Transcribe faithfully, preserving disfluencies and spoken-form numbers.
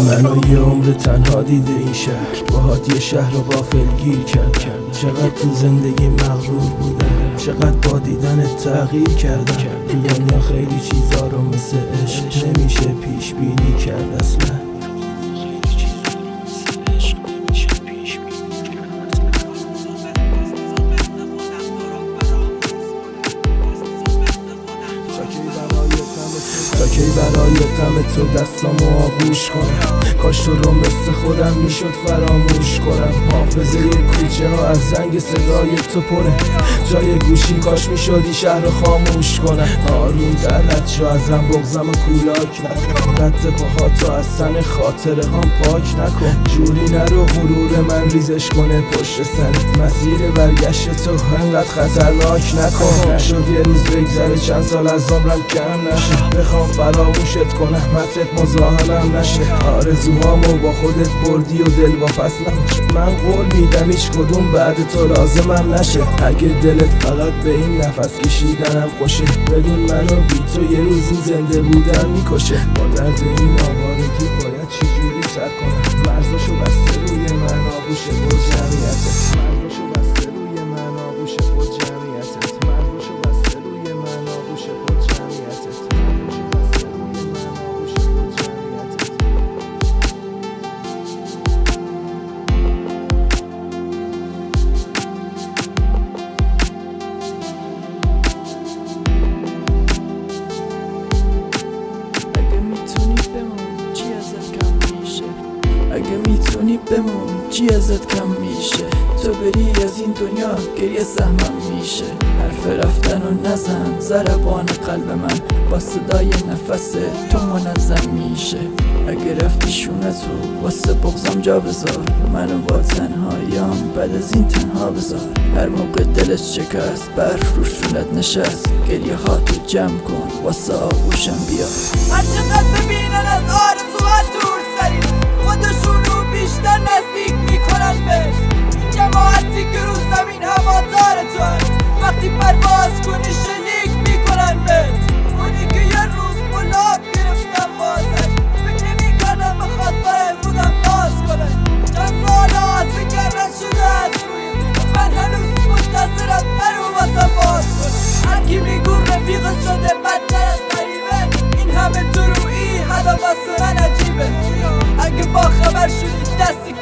منو یه عمر تنها دیده این شهر، باهات یه شهر رو غافل گیر کرد. چقدر تو زندگی مغرور بودم، چقدر با دیدن تغییر کردم. تو دنیا خیلی چیزا رو مثل عشق نمیشه پیش بینی کرد اصلا. تا کی برای غم تو دستامو آغوش کنم؟ کاش تو رو مثل خودم میشد فراموش کنم. حافظه کوچه ها از زنگ صدای تو پره، جای گوشی کاش میشدی شهر خاموش کنم. آروم تر رد شو ازم، بغضم و کولاک نکن. رد پاهاتو از سن خاطره هم پاک نکن. جوری نرو غرور من ریزش کنه پشت سرت. مسیر برگشت تو انقدر خطرناک نکن. نشد یه روز بگذره چند سال از عمرم کم نشه، بخوام فراموشت کنم متت مزاحمم نشه. آرزوهامو با خودت بردی و دل واپس نباشه. من قول میدم هیچ کدوم بعد تو لازمم نشه. اگه دلت فقط به این نفس کشیدنم خوشه، بدون منو بی تو یه روزی زنده بودن میکشه. با درد این آوارگی باید چجوری سر کنم؟ مرزاشو بسته روی من آغوش با جمعیتت. مرزاشو بسته روی من آغوش با جمعیتت. مرزاشو بسته روی من آغوش با جمعیتت. اگه میتونی بمون چی ازت کم میشه؟ تو بری از این دنیا گریه سهمم میشه. حرف رفتن و نزن ضربان قلب من با صدای نفس تو منظم میشه. اگه رفتی شونه تو واسه بغضم جا بذار، منو با تنهاییام بعد از این تنها بذار. هر موقع دلت شکست برف رو شونت نشست، گریه ها تو جمع کن واسه آغوشم بیا. هر چقدر ببینن از آرزوات دور سری، خودشون رو بیشتر نزدیک میکنن به این جماعتی که رو زمین هوادار تو هست. وقتی پرواز کنی شلیک میکنن به اونی که یه روز ملاب گرفتم بازش. فکر نمیکردم بخواد برای خودم باز کنه. چند سال از بگردن شده از روی من، هنوز منتظرم برو واسه باز کنه. هرکی میگون رفیقت شده بدتر از قریبه، این همه درویی حالا واسه من عجیبه. اگه با خبر شدی دستی